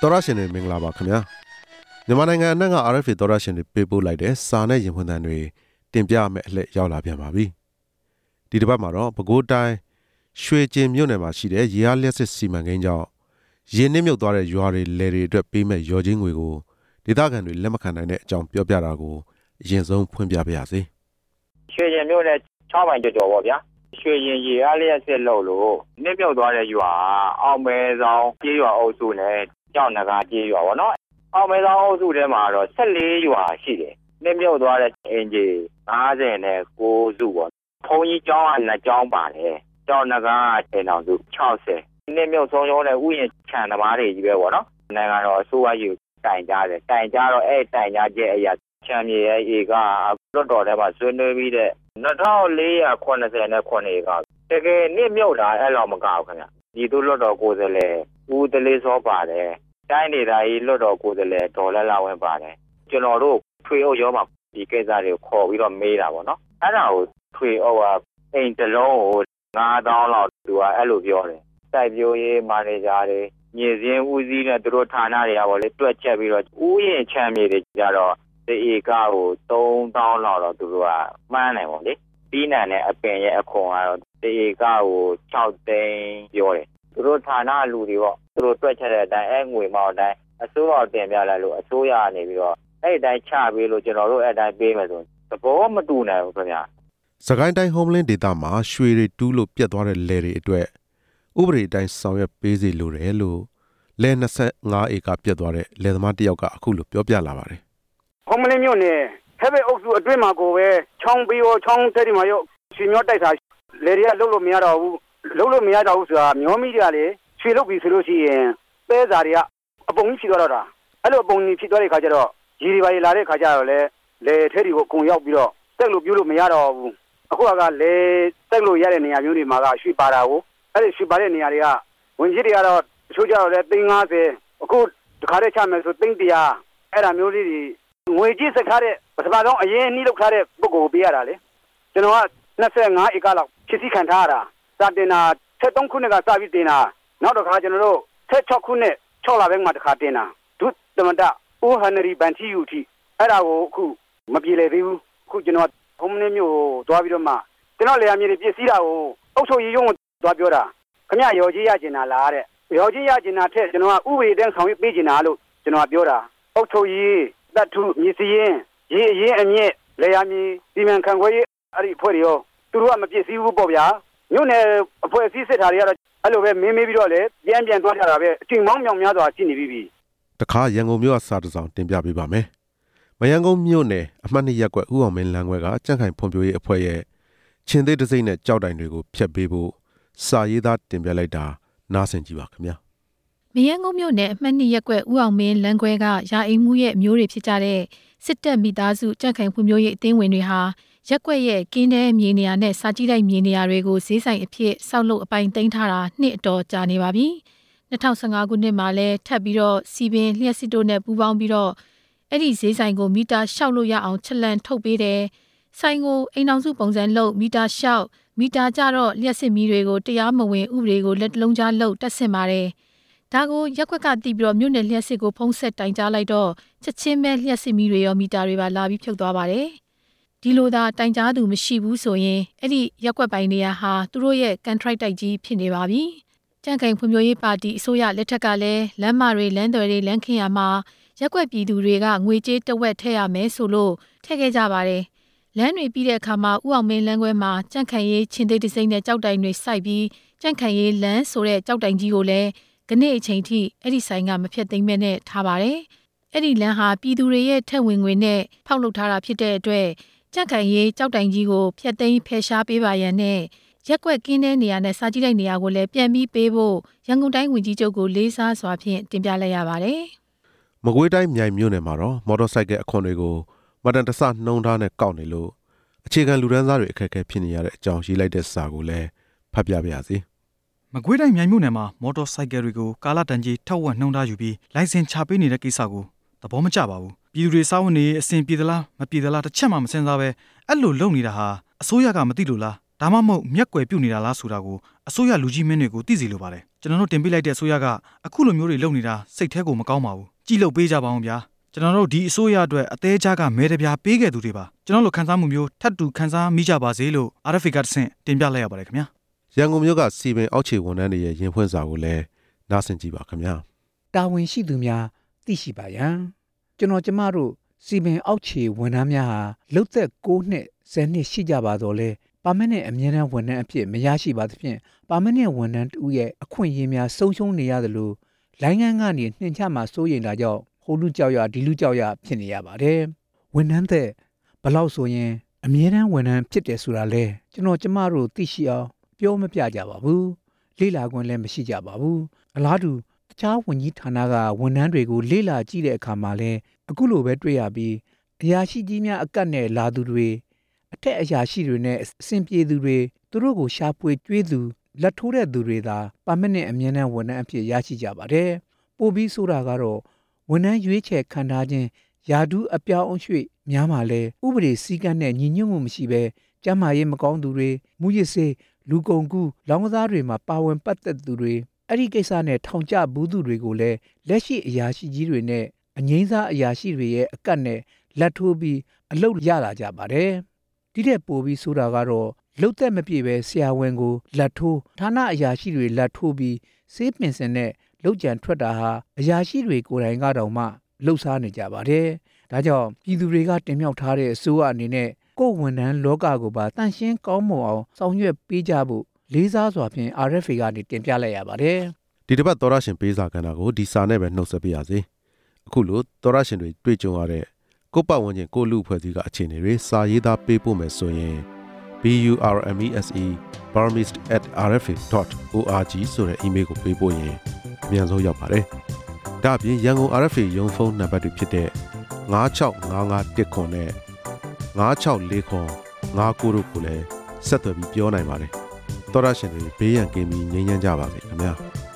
တော်ရရှင်တွေမင်္ဂလာပါခင်ဗျာမြန်မာနိုင်ငံအနှံ့က RFA တော်ရရှင်တွေပေးပို့လိုက်တဲ့စာနဲ့ရင်ခွင်သံတွေတင်ပြမယ်အလှည့်ရောက်လာပြန်ပါပြီဒီတစ်ပတ်မှာတော့ပဲခူးတိုင်းရွှေကျင်မြို့နယ်မှာရှိတဲ့ရေအားလျှက်စစ်စီမံကိန်းကြောင့်ရေနစ်မြုပ်သွားတဲ့ရွာတွေလယ်တွေအတွက်ပေးမဲ့ရော်ချင်းငွေကိုဒေသခံတွေလက်မခံနိုင်တဲ့အကြောင်းပြောပြတာကိုအရင်ဆုံးဖွင့်ပြပါရစေရွှေကျင်မြို့နယ်6မိုင်ကျော်ပေါ့ဗျာရွှေရင်ရေအားလျက်စစ်လို့နစ်မြုပ်သွားတဲ့ရွာအောင်မဲဆောင်ပြေးရွာအုပ်စုနဲ့ကြောက်နဂါပြေးရွာပေါ့နော်အောင်မဲဆောင်အုပ်စုထဲမှာတော့14ရွာရှိတယ်နစ်မြုပ်သွားတဲ့အင်ဂျီ59စုပေါ့ဘုံကြီးကျောင်းက2ကျောင်းပါတယ်ကြောက်နဂါအိမ်တော်စု60နစ်မြုပ်ဆုံးရုံးတဲ့ဥယျာဉ်ခြံသမားတွေကြီးပဲပေါ့နော်နိုင်ငံတော်အစိုးရကြီးတိုင်ကြတယ်တိုင်ကြတော့အဲ့တိုင်ကြချက်အရာချမ်းမြေရဲ့ဧကလွတ်တော်ထဲမှာဆွေးနွေးပြီးတဲ့2489ကတကယ်နစ်မြုပ်တာအဲ့လောက်မကောက်ခင်ဗျဒီတို့လွတ်တော်ကိုယ်စားလှယ်ဦးတလေးစောပါတယ်တိုင်းဒေသကြီးလွတ်တော်ကိုယ်စားလှယ်ဒေါ်လာလာဝင်ပါတယ်ကျွန်တော်တို့ထွေအုပ်ရောမှာဒီကိစ္စတွေကိုခေါ်ပြီးတော့မေးတာပေါ့နော်အဲ့ဒါကိုထွေအုပ်ကအိမ်တစ်လုံးကို9000လောက်သူကအဲ့လိုပြောတယ်စိုက်ပျိုးရေးမန်နေဂျာတွေမြေစင်းဦးစီးနဲ့သူတို့ဌာနတွေကပေါ့လေတွက်ချက်ပြီးတော့ဥယျာဉ်ချမ်းမြေတွေကြတော့ဒီဧကကို3000လောက်တော့သူတို့ကမှန်းတယ်ပေါ့လေပြီးနံနဲ့အပင်ရဲ့အခွန်ကတော့ဒီဧကကို6သိန်းပြောတယ်သူတို့ဌာနလူတွေပေါ့သူတို့တွက်ချက်တဲ့အတိုင်းအဲ့ငွေမောက်အတိုင်းအစိုးရတင်ပြလိုက်လို့အစိုးရကနေပြီးတော့အဲ့အတိုင်းချပေးလို့ကျွန်တော်တို့အဲ့အတိုင်းပေးမယ်ဆိုသဘောမတူနိုင်ဘူးခင်ဗျာစကိုင်းတိုင်း Homeland ဒေသမှာရွှေတွေတူးလို့ပြတ်သွားတဲ့လယ်တွေအတွက်ဥပဒေအတိုင်းဆောင်ရွက်ပေးစီလိုတယ်လို့လယ်25ဧကပြတ်သွားတဲ့လယ်သမားတစ်ယောက်ကအခုလိုပြောပြလာပါတယ် Homeland မြို့နယ်ဟဲ့ဘဲအုပ်စုအတွင်းမှာကိုပဲချောင်းပြီးရောချောင်းထက်ဒီမှာရောရွှေမျောတိုက်တာလယ်တွေကလှုပ်လို့မရတော့ဘူးလှုပ်လို့မရတော့ဘူးဆိုတာမျောမိကြလေရွှေလှုပ်ပြီဆိုလို့ရှိရင်ပဲစားတွေကအပုံကြီးဖြစ်သွားတော့တာအဲ့လိုအပုံကြီးဖြစ်သွားတဲ့ခါကျတော့ရေတွေပါလာတဲ့ခါကျတော့လေလယ်ထဲတွေကိုအကုန်ရောက်ပြီးတော့တက်လို့ပြလို့မရတော့ဘူးအခုကလယ်တက်လို့ရတဲ့နေရာမျိုးတွေမှာကရွှေပါတာကိုအဲ့ဒီရွှေပါတဲ့နေရာတွေကဝင်ကြီးတွေကတော့တချို့ကျတော့လေ350အခုတခါတည်းချမယ်ဆို300အဲ့ဒါမျိုးလေးတွေငွေကြီးစက်ထားတဲ့ပထမဆုံးအရင်နှီးလောက်ထားတဲ့ပုဂ္ဂိုလ်ကိုပေးရတာလေကျွန်တော်က25ဧကလောက်ဖြစ်စီခံထားရတာစတင်တာ73ခုနှစ်ကစပြီးတင်တာနောက်တစ်ခါကျွန်တော်တို့16ခုနှစ်6လပိုင်းမှာတစ်ခါတင်တာဒုသမတဦးဟန်နရီဘန်တီယူတီအဲ့ဒါကိုအခုမပြေလည်သေးဘူးအခုကျွန်တော်ဘုံမင်းမျိုးသွားပြီးတော့မှကျွန်တော်လေယာဉ်မြေတွေပြည့်စည်တာကိုအုပ်ချုပ်ရေးရုံးကိုသွားပြောတာခင်ဗျရော်ကြီးရကျင်တာလားတဲ့ရော်ကြီးရကျင်တာထက်ကျွန်တော်ကဥပဒေတန်းဆောင်ရွက်ပေးကျင်တာလို့ကျွန်တော်ကပြောတာအုပ်ချုပ်ရေးတတ်ထုမြေစည်းရင်ရေအရင်အမြင့်လေယာဉ်မြေဒီမန်ခံခွဲရေးအဲ့ဒီအဖွဲ့တွေရောသူတို့ကမပြည့်စည်ဘူးပေါ့ဗျာမြို့နယ်အဖွဲ့အစည်းစစ်တာတွေကတော့အဲ့လိုပဲမင်းမေးပြီးတော့လေပြန်သွားကြတာပဲအချိန်မောင်းမြောင်များစွာရှိနေပြီတခါရန်ကုန်မြို့ကစာတစောင်တင်ပြပေးပါမယ်မရန်ကုန်မြို့နယ်အမှတ်2ရပ်ကွက်ဦးအောင်မင်းလမ်းခွဲကကြန့်ခိုင်ဖွံ့ဖြိုးရေးအဖွဲ့ရဲ့ချင်းသေးတစိမ့်နဲ့ကြောက်တိုင်တွေကိုဖျက်ပေးဖို့စာရေးသားတင်ပြလိုက်တာနားဆင်ကြည့်ပါခင်ဗျာမရန်ကုန်မြို့နယ်အမှတ်2ရပ်ကွက်ဦးအောင်မင်းလမ်းခွဲကရာအိမ်မှုရဲ့အမျိုးတွေဖြစ်ကြတဲ့စစ်တပ်မိသားစုကြန့်ခိုင်ဖွံ့ဖြိုးရေးအသင်းဝင်တွေဟာရက်ကွက်ရဲ့ကင်းတဲမြေနေရာနဲ့စာကြည့်တိုက်မြေနေရာတွေကိုဈေးဆိုင်အဖြစ်ဆောက်လုပ်အပိုင်သိမ်းထားတာနှစ်အတော်ကြာနေပါပြီ2015ခုနှစ်မှာလဲထပ်ပြီးတော့စီပင်လျှက်စစ်တို့နဲ့ပူးပေါင်းပြီးတော့အဲ့ဒီဈေးဆိုင်ကိုမီတာလျှောက်လို့ရအောင်ချက်လန့်ထုတ်ပေးတယ်ဆိုင်ကိုအိမ်အောင်စုပုံစံလုပ်မီတာလျှောက်မီတာကြတော့လျှက်စစ်မီတွေကိုတရားမဝင်ဥပဒေကိုလက်လုံးကြားလုပ်တက်ဆင်ပါတယ်ဒါကိုရက်ကွက်ကတီးပြီးတော့မြို့နယ်လျှက်စစ်ကိုဖုံးဆက်တိုင်ကြားလိုက်တော့ချက်ချင်းပဲလျှက်စစ်မီတွေရောမီတာတွေပါလာပြီးဖြုတ်သွားပါတယ်ဒီလိုသာတိုင်ကြားသူမရှိဘူးဆိုရင်အဲ့ဒီရက်ကွက်ပိုင်းနေရာဟာသူတို့ရဲ့ကန်ထရိုက်တိုက်ကြီးဖြစ်နေပါပြီကြန့်ခိုင်ဖွံ့ဖြိုးရေးပါတီအစိုးရလက်ထက်ကလည်းလမ်းမတွေလမ်းသွယ်တွေလမ်းခင်းရမှာရက်ကွက်ပြည်သူတွေကငွေကြေးတဝက်ထည့်ရမယ်ဆိုလို့ထည့်ခဲ့ကြပါတယ်လမ်းတွေပြီးတဲ့အခါမှာဥအောင်မင်းလမ်းခွဲမှာကြန့်ခိုင်ရေးချင်းသေးတစိမ့်နဲ့ကြောက်တိုင်တွေစိုက်ပြီးကြန့်ခိုင်ရေးလမ်းဆိုတဲ့ကြောက်တိုင်ကြီးကိုလည်းခဏအချိန်ထိအဲ့ဒီဆိုင်ကမဖြတ်သိမ်းမဲနဲ့ထားပါတယ်အဲ့ဒီလမ်းဟာပြည်သူတွေရဲ့ထက်ဝင်ငွေနဲ့ဖောက်လုပ်ထားတာဖြစ်တဲ့အတွက်ကြန့်ခိုင်ရေးကြောက်တိုင်ကြီးကိုဖျက်သိမ်းဖယ်ရှားပေးပါရန်နဲ့ရက်ကွက်ကင်းတဲ့နေရာနဲ့စာကြည့်တဲ့နေရာကိုလည်းပြန်ပြီးပေးဖို့ရန်ကုန်တိုင်းဝန်ကြီးချုပ်ကိုလေးစားစွာဖြင့်တင်ပြလိုက်ရပါတယ်။မကွေးတိုင်းမြိုင်မြို့နယ်မှာတော့မော်တော်ဆိုင်ကယ်အခွန်တွေကိုမတန်တဆနှုံးထားနဲ့ကောက်နေလို့အခြေခံလူတန်းစားတွေအခက်အခဲဖြစ်နေရတဲ့အကြောင်းရေးလိုက်တဲ့စာကိုလည်းဖတ်ပြပါရစေ။မကွေးတိုင်းမြိုင်မြို့နယ်မှာမော်တော်ဆိုင်ကယ်တွေကိုကာလတန်ကြီးထက်ဝက်နှုံးထားယူပြီးလိုင်စင်ချပေးနေတဲ့ကိစ္စကိုသဘောမကျပါဘူး။ပြည်သူတွေစားဝင်နေအဆင်ပြေသလားမပြေသလားတစ်ချက်မှမစင်စားပဲအဲ့လိုလုပ်နေတာဟာအစိုးရကမသိလို့လားဒါမှမဟုတ်မျက်ကွယ်ပြုတ်နေတာလားဆိုတာကိုအစိုးရလူကြီးမင်းတွေကိုသိစီလိုပါတယ်ကျွန်တော်တို့တင်ပြလိုက်တဲ့အစိုးရကအခုလိုမျိုးတွေလုပ်နေတာစိတ်ထဲကိုမကောင်းပါဘူးကြည်လို့ပေးကြပါအောင်ဗျာကျွန်တော်တို့ဒီအစိုးရအတွက်အသေးချားကမဲတပြားပေးခဲ့သူတွေပါကျွန်တော်တို့ခံစားမှုမျိုးထပ်တူခံစားမိကြပါစေလို့ RFA ကတဆင့်တင်ပြလိုက်ရပါတယ်ခင်ဗျာရန်ကုန်မြို့ကစီပင်အောက်ခြေဝန်ထမ်းတွေရဲ့ရင်ဖွင့်စာကိုလည်းနားဆင်ကြည့်ပါခင်ဗျာတာဝန်ရှိသူများသိရှိပါရန်ကျမတို့စီပင်အောက်ခြေဝန်ထမ်းများဟာလုပ်သက်6နှစ်10နှစ်ရှိကြပါတော့လဲပါမစ်နဲ့အမြဲတမ်းဝန်ထမ်းအဖြစ်မရရှိပါသဖြင့်ပါမစ်နဲ့ဝန်ထမ်းတူရဲ့အခွင့်အရေးများဆုံးရှုံးနေရသလိုလိုင်းငန်းကနေနှင်ချမှစိုးရိမ်တာကြောင့်ဟိုလူကြောက်ရဒီလူကြောက်ရဖြစ်နေရပါတယ်ဝန်ထမ်းသက်ဘလောက်ဆိုရင်အမြဲတမ်းဝန်ထမ်းဖြစ်တယ်ဆိုတာလဲကျမတို့သိရှိအောင်ပြောမပြကြပါဘူးလေ့လာခွင့်လည်းမရှိကြပါဘူးအလားတူတခြားဝန်ကြီးဌာနကဝန်ထမ်းတွေကိုလေ့လာကြည့်တဲ့အခါမှာလဲအခုလိုပဲတွေ့ရပြီးအရာရှိကြီးများအကတ်နဲ့လာသူတွေအထက်အရာရှိတွေနဲ့အဆင်ပြေသူတွေသူတို့ကိုရှာဖွေကြွေးသူလက်ထိုးတဲ့သူတွေသာပါမစ်နဲ့အမြဲတမ်းဝန်ထမ်းအဖြစ်ရရှိကြပါတယ်ပို့ပြီးဆိုတာကတော့ဝန်ထမ်းရွေးချယ်ခံထားခြင်းယာဒူးအပြောင်းအရွှေ့များမှာလဲဥပဒေစည်းကမ်းနဲ့ညီညွတ်မှုမရှိဘဲကျန်းမာရေးမကောင်းသူတွေမူရစ်စေးလူကုန်ကူးလောင်းကစားတွေမှာပါဝင်ပတ်သက်သူတွေအဲ့ဒီကိစ္စနဲ့ထောင်ကျဘူးသူတွေကိုလည်းလက်ရှိအရာရှိကြီးတွေနဲ့အငိမ့်စားအရာရှိတွေရဲ့အကတ်နဲ့လက်ထိုးပြီးအလုပ်ရလာကြပါတယ်ဒီတဲ့ပို့ပြီးဆိုတာကတော့လှုပ်သက်မပြေပဲဆရာဝန်ကိုလက်ထိုးဌာနအရာရှိတွေလက်ထိုးပြီးစေးပင်စင်နဲ့လှုပ်ကြံထွက်တာဟာအရာရှိတွေကိုယ်တိုင်ကတောင်မှလှုပ်ရှားနေကြပါတယ်ဒါကြောင့်ပြည်သူတွေကတင်မြှောက်ထားတဲ့အစိုးရအနေနဲ့ကိုယ်ဝန်ထမ်းလောကကိုပါတန့်ရှင်းကောင်းမွန်အောင်ဆောင်ရွက်ပေးကြဖို့လေးစားစွာဖြင့် RFA ကနေတင်ပြလိုက်ရပါတယ်ဒီတစ်ပတ်သောရရှင်ပေးစာကဏ္ဍကိုဒီစာနဲ့ပဲနှုတ်ဆက်ပြရစီအခုလိုသောရရှင်တွေတွေ့ကြုံရတဲ့ကိုပတ်ဝန်းကျင်ကိုလူအဖွဲ့အစည်းကအခြေအနေတွေစာရေးသားပေးပို့မယ်ဆိုရင် burmese@rfa.org ဆိုတဲ့ email ကိုပေးပို့ရင်အမြန်ဆုံးရောက်ပါတယ်ဒါ့အပြင်ရန်ကုန် RFA ရုံးဖုန်းနံပါတ်တွေဖြစ်တဲ့965519နဲ့964059တို့ကိုလည်းဆက်သွယ်ပြီးပြောနိုင်ပါတယ်သောရရှင်တွေဘေးရန်ကင်းပြီးငြိမ်းချမ်းကြပါစေခင်ဗျာ